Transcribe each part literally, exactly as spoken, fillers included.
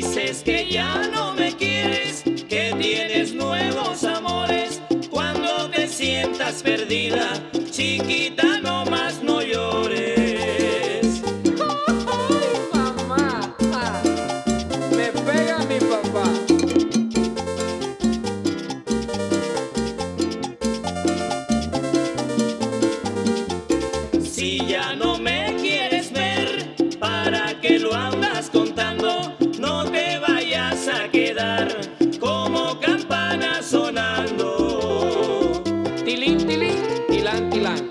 dices que ya no me quieres, que tienes nuevos amores. Cuando te sientas perdida, chiquita, no más no llores. ¡Ay, mamá! Ah, me pega mi papá. Si ya no me quieres ver, ¿para qué lo andas contando? No te vayas a quedar como campana sonando. Tilín, tilín, tilán, tilán.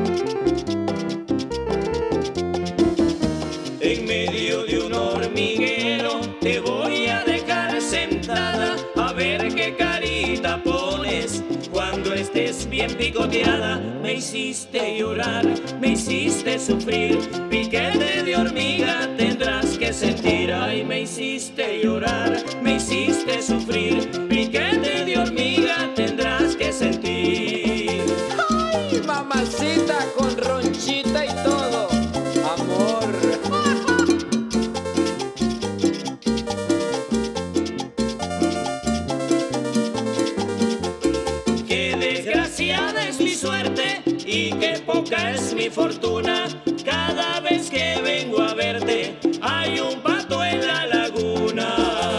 En medio de un hormiguero te voy a dejar sentada, a ver qué carita pones cuando estés bien picoteada. Me hiciste llorar, me hiciste sufrir, piquete de hormiga tendrás que sentir. Ay, me hiciste llorar, me hiciste sufrir, piquete de hormiga tendrás que sentir. ¡Ay, mamacita con ronchita y todo! ¡Amor! Qué desgraciada es mi suerte y qué poca es mi fortuna. Cada vez que vengo a verte hay un pato en la laguna.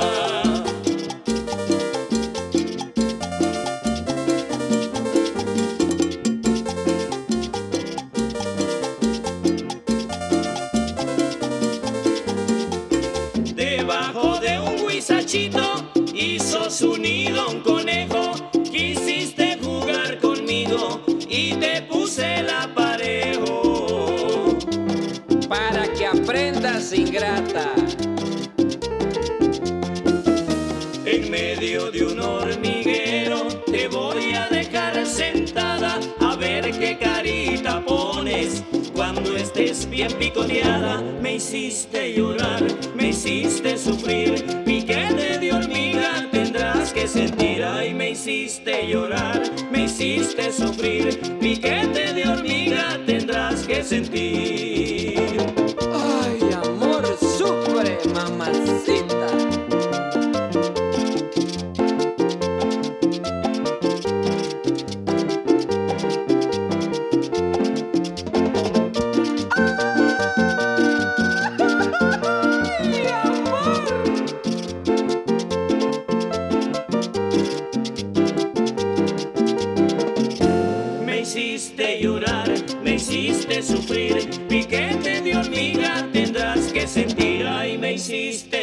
Debajo de un huizachito hizo su nido un conejo. Quisiste jugar conmigo y te puse el aparejo. Para que aprendas, ingrata. En medio de un hormiguero te voy a dejar sentada, a ver qué carita pones cuando estés bien picoteada. Me hiciste llorar, me hiciste sufrir, piquete de hormiga tendrás que sentir. Ay, me hiciste llorar, me hiciste sufrir, piquete de hormiga tendrás que sentir. ¡Ay, amor, sufre, mamacita! ¡Ay, amor! Me hiciste llorar, me hiciste sufrir, piquete de hormiga tendrás que sentir. Ay, me hiciste